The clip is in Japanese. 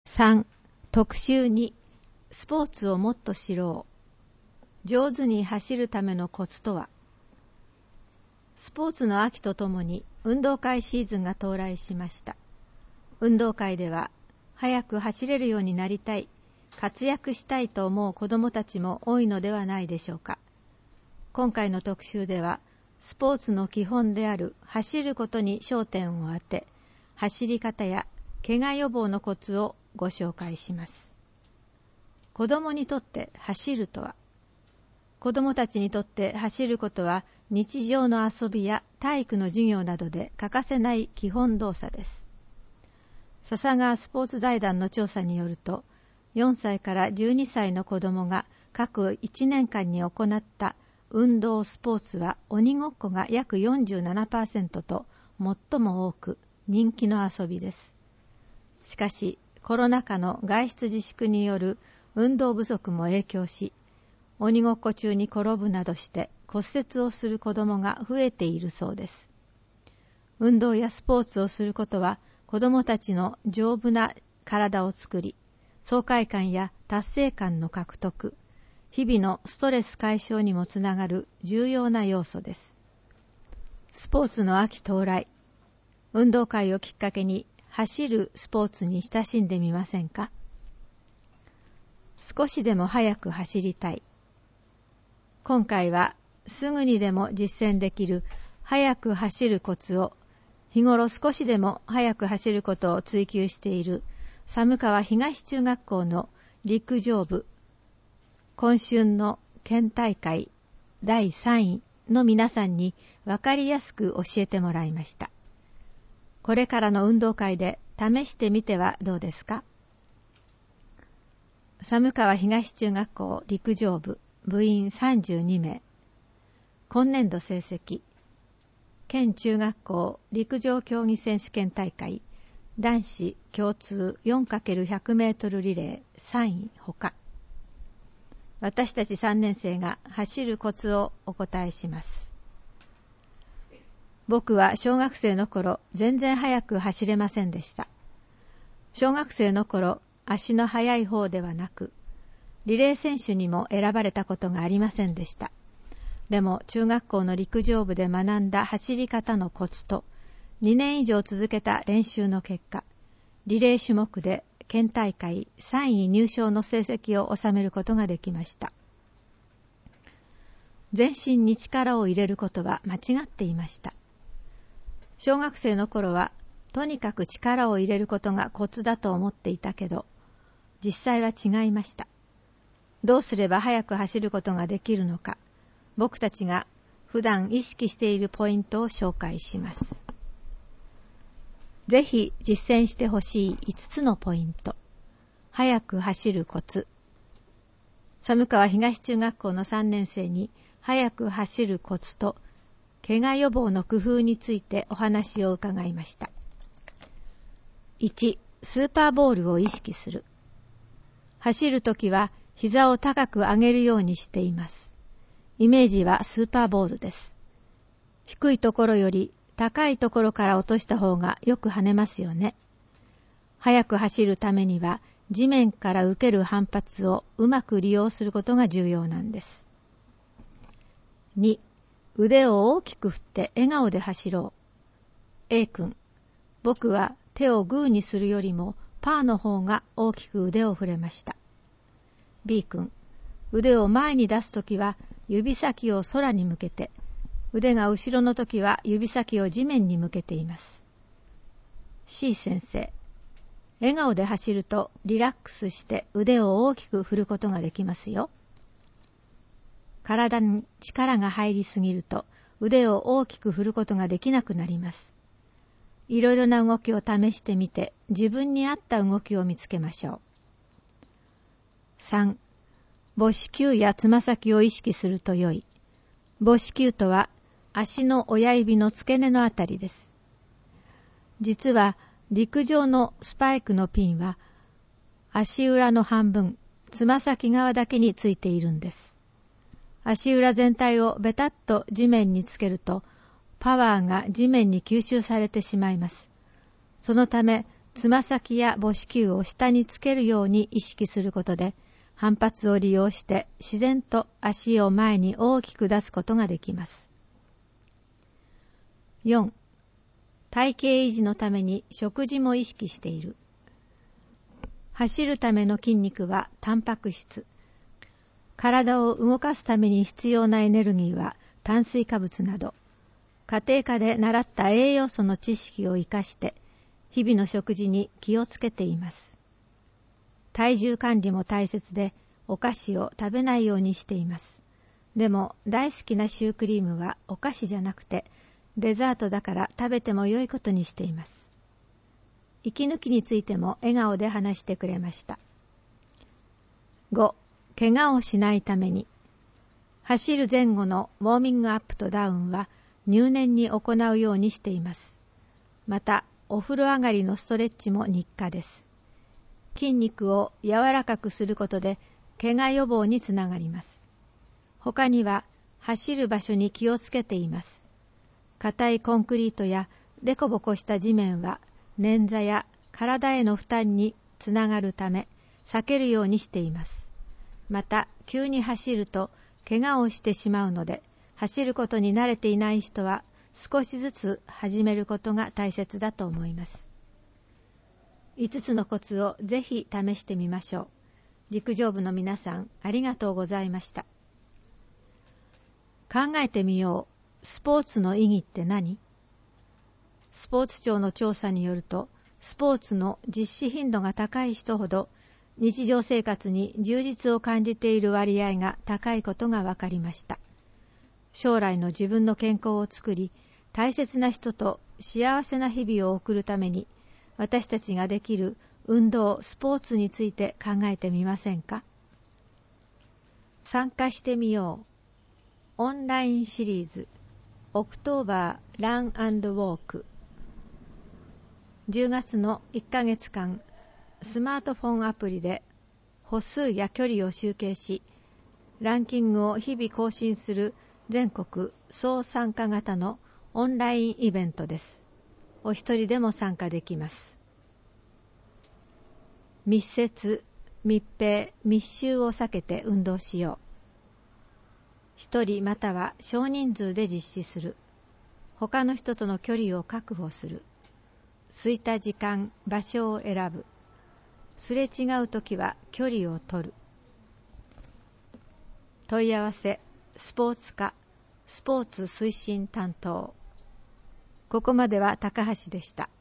3. 特集2スポーツをもっと知ろう。上手に走るためのコツとは。スポーツの秋とともに運動会シーズンが到来しました。運動会では早く走れるようになりたい、活躍したいと思う子どもたちも多いのではないでしょうか。今回の特集ではスポーツの基本である走ることに焦点を当て、走り方や怪我予防のコツをご紹介します。子どもにとって走るとは。子どもたちにとって走ることは日常の遊びや体育の授業などで欠かせない基本動作です。笹川スポーツ財団の調査によると、4歳から12歳の子どもが各1年間に行った運動スポーツは鬼ごっこが約 47% と最も多く人気の遊びです。しかしコロナ禍の外出自粛による運動不足も影響し、鬼ごっこ中に転ぶなどして骨折をする子どもが増えているそうです。運動やスポーツをすることは子どもたちの丈夫な体を作り、爽快感や達成感の獲得、日々のストレス解消にもつながる重要な要素です。スポーツの秋到来、運動会をきっかけに走るスポーツに親しんでみませんか。少しでも早く走りたい。今回はすぐにでも実践できる早く走るコツを、日頃少しでも早く走ることを追求している寒川東中学校の陸上部今春の県大会第3位の皆さんに分かりやすく教えてもらいました。これからの運動会で試してみてはどうですか。寒川東中学校陸上部部員32名。今年度成績、県中学校陸上競技選手権大会男子共通 4×100 メートルリレー3位ほか。私たち3年生が走るコツをお答えします。僕は小学生の頃全然速く走れませんでした。小学生の頃足の速い方ではなく、リレー選手にも選ばれたことがありませんでした。でも中学校の陸上部で学んだ走り方のコツと2年以上続けた練習の結果、リレー種目で県大会3位入賞の成績を収めることができました。全身に力を入れることは間違っていました。小学生の頃はとにかく力を入れることがコツだと思っていたけど、実際は違いました。どうすれば速く走ることができるのか、僕たちが普段意識しているポイントを紹介します。ぜひ実践してほしい5つのポイント。速く走るコツ。寒川東中学校の3年生に速く走るコツと怪我予防の工夫についてお話を伺いました。1、スーパーボールを意識する。走るときは膝を高く上げるようにしています。イメージはスーパーボールです。低いところより高いところから落とした方がよく跳ねますよね。速く走るためには地面から受ける反発をうまく利用することが重要なんです。2、腕を大きく振って笑顔で走ろう。A 君、僕は手をグーにするよりもパーの方が大きく腕を振れました。B 君、腕を前に出すときは指先を空に向けて、腕が後ろのときは指先を地面に向けています。C 先生、笑顔で走るとリラックスして腕を大きく振ることができますよ。体に力が入りすぎると腕を大きく振ることができなくなります。いろいろな動きを試してみて自分に合った動きを見つけましょう。3、母子球やつま先を意識すると良い。母子球とは足の親指の付け根のあたりです。実は陸上のスパイクのピンは足裏の半分、つま先側だけについているんです。足裏全体をベタッと地面につけるとパワーが地面に吸収されてしまいます。そのためつま先や母子球を下につけるように意識することで、反発を利用して自然と足を前に大きく出すことができます。4. 体型維持のために食事も意識している。走るための筋肉はタンパク質。体を動かすために必要なエネルギーは炭水化物など、家庭科で習った栄養素の知識を生かして、日々の食事に気をつけています。体重管理も大切で、お菓子を食べないようにしています。でも大好きなシュークリームはお菓子じゃなくて、デザートだから食べても良いことにしています。息抜きについても笑顔で話してくれました。5. 怪我をしないために。走る前後のウォーミングアップとダウンは入念に行うようにしています。また、お風呂上がりのストレッチも日課です。筋肉を柔らかくすることで怪我予防につながります。他には走る場所に気をつけています。硬いコンクリートやデコボコした地面は捻挫や体への負担につながるため避けるようにしています。また、急に走ると怪我をしてしまうので、走ることに慣れていない人は少しずつ始めることが大切だと思います。5つのコツをぜひ試してみましょう。陸上部の皆さん、ありがとうございました。考えてみよう。スポーツの意義って何？スポーツ庁の調査によると、スポーツの実施頻度が高い人ほど、日常生活に充実を感じている割合が高いことが分かりました。将来の自分の健康を作り、大切な人と幸せな日々を送るために、私たちができる運動・スポーツについて考えてみませんか？参加してみよう。オンラインシリーズオクトーバーラン&ウォーク。10月の1ヶ月間、スマートフォンアプリで歩数や距離を集計し、ランキングを日々更新する全国総参加型のオンラインイベントです。お一人でも参加できます。密接、密閉、密集を避けて運動しよう。一人または少人数で実施する。他の人との距離を確保する。空いた時間、場所を選ぶ。すれ違うときは距離を取る。問い合わせ、スポーツ課、スポーツ推進担当。ここまでは高橋でした。